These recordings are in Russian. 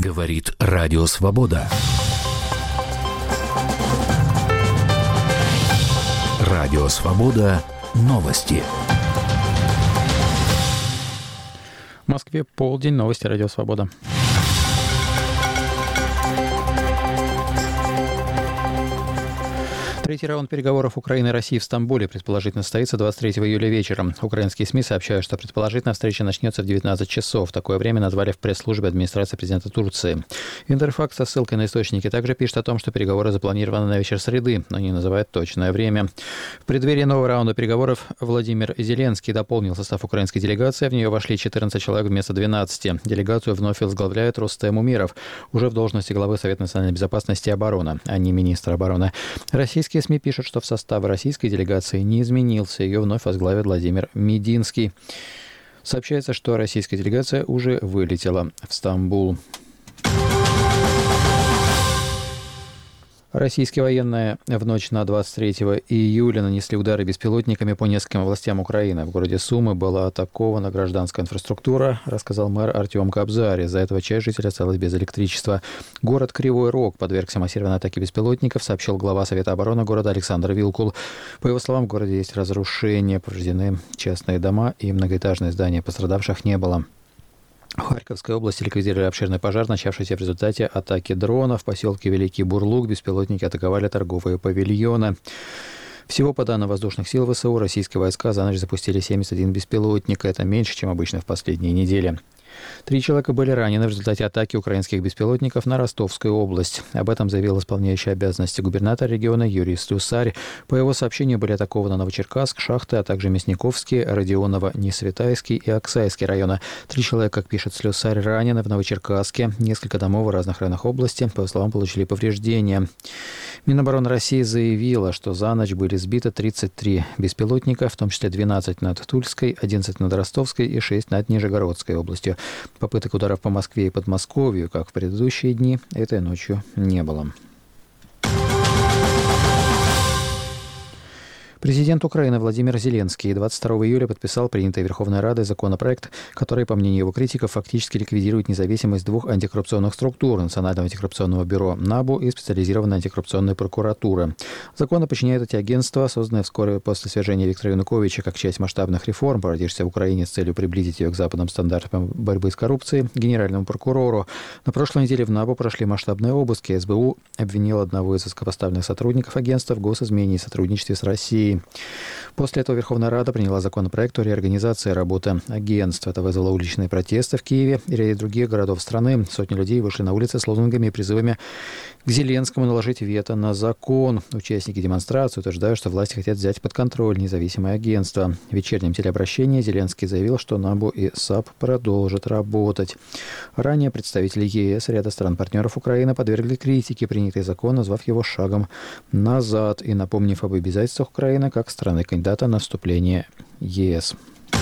Говорит Радио Свобода. Радио Свобода. Новости. В Москве полдень. Новости Радио Свобода. Третий раунд переговоров Украины и России в Стамбуле предположительно состоится 23 июля вечером. Украинские СМИ сообщают, что предположительно встреча начнется в 19 часов. Такое время назвали в пресс-службе администрации президента Турции. Интерфакс со ссылкой на источники также пишет о том, что переговоры запланированы на вечер среды, но не называет точное время. В преддверии нового раунда переговоров Владимир Зеленский дополнил состав украинской делегации. В нее вошли 14 человек вместо 12. Делегацию вновь возглавляет Рустем Умеров, уже в должности главы Совета национальной безопасности и обороны, а не министра обороны. Российские СМИ пишут, что в составе российской делегации не изменился. Ее вновь возглавит Владимир Мединский. Сообщается, что российская делегация уже вылетела в Стамбул. Российские военные в ночь на 23 июля нанесли удары беспилотниками по нескольким областям Украины. В городе Сумы была атакована гражданская инфраструктура, рассказал мэр Артем Кобзарь. Из-за этого часть жителей осталась без электричества. Город Кривой Рог подвергся массированной атаке беспилотников, сообщил глава Совета обороны города Александр Вилкул. По его словам, в городе есть разрушения, повреждены частные дома и многоэтажные здания. Пострадавших не было. В Харьковской области ликвидировали обширный пожар, начавшийся в результате атаки дрона. В поселке Великий Бурлук беспилотники атаковали торговые павильоны. Всего, по данным воздушных сил ВСУ, российские войска за ночь запустили 71 беспилотника. Это меньше, чем обычно в последние недели. 3 человека были ранены в результате атаки украинских беспилотников на Ростовскую область. Об этом заявил исполняющий обязанности губернатора региона Юрий Слюсарь. По его сообщению, были атакованы Новочеркасск, Шахты, а также Мясниковский, Родионово, Несветайский и Оксайский районы. 3 человека, как пишет Слюсарь, ранены в Новочеркасске. Несколько домов в разных районах области, по его словам, получили повреждения. Минобороны России заявила, что за ночь были сбиты 33 беспилотника, в том числе 12 над Тульской, 11 над Ростовской и 6 над Нижегородской областью. Попыток ударов по Москве и Подмосковью, как в предыдущие дни, этой ночью не было. Президент Украины Владимир Зеленский 22 июля подписал принятый Верховной Радой законопроект, который, по мнению его критиков, фактически ликвидирует независимость 2 антикоррупционных структур – Национального антикоррупционного бюро НАБУ и специализированной антикоррупционной прокуратуры. Закон подчиняет эти агентства, созданные вскоре после свержения Виктора Януковича как часть масштабных реформ, проводившихся в Украине с целью приблизить ее к западным стандартам борьбы с коррупцией, генеральному прокурору. На прошлой неделе в НАБУ прошли масштабные обыски. СБУ обвинил одного из высокопоставленных сотрудников агентства в госизмене и сотрудничестве с Россией. После этого Верховная Рада приняла законопроект о реорганизации работы агентства. Это вызвало уличные протесты в Киеве и ряде других городов страны. Сотни людей вышли на улицы с лозунгами и призывами к Зеленскому наложить вето на закон. Участники демонстрации утверждают, что власти хотят взять под контроль независимое агентство. В вечернем телеобращении Зеленский заявил, что НАБУ и САП продолжат работать. Ранее представители ЕС и ряда стран-партнеров Украины подвергли критике принятый закон, назвав его шагом назад и напомнив об обязательствах Украины как страны-кандидата на вступление в ЕС.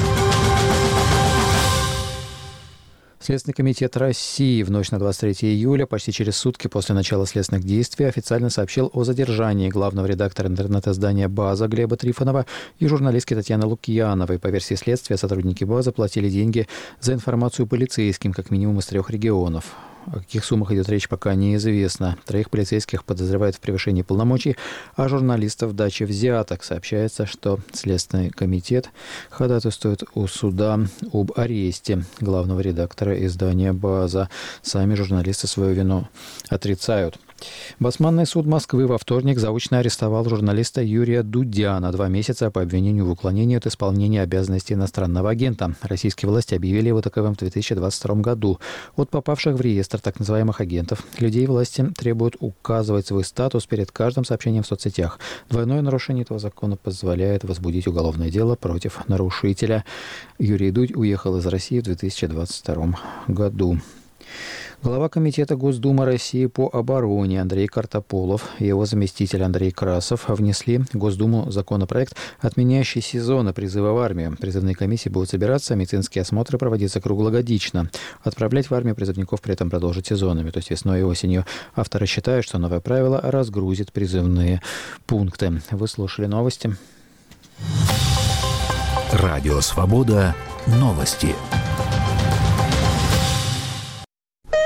Следственный комитет России в ночь на 23 июля, почти через сутки после начала следственных действий, официально сообщил о задержании главного редактора интернет-издания «База» Глеба Трифонова и журналистки Татьяны Лукьяновой. По версии следствия, сотрудники «Базы» платили деньги за информацию полицейским, как минимум из 3 регионов. О каких суммах идет речь, пока неизвестно. 3 полицейских подозревают в превышении полномочий, а журналистов в даче взяток. Сообщается, что Следственный комитет ходатайствует у суда об аресте главного редактора издания «База». Сами журналисты свою вину отрицают. Басманный суд Москвы во вторник заочно арестовал журналиста Юрия Дудя на 2 месяца по обвинению в уклонении от исполнения обязанностей иностранного агента. Российские власти объявили его таковым в 2022 году. От попавших в реестр так называемых агентов людей власти требуют указывать свой статус перед каждым сообщением в соцсетях. Двойное нарушение этого закона позволяет возбудить уголовное дело против нарушителя. Юрий Дудь уехал из России в 2022 году. Глава Комитета Госдумы России по обороне Андрей Картополов и его заместитель Андрей Красов внесли в Госдуму законопроект, отменяющий сезоны призыва в армию. Призывные комиссии будут собираться, медицинские осмотры проводиться круглогодично. Отправлять в армию призывников при этом продолжить сезонами, то есть весной и осенью. Авторы считают, что новое правило разгрузит призывные пункты. Вы слушали новости. Радио Свобода. Новости.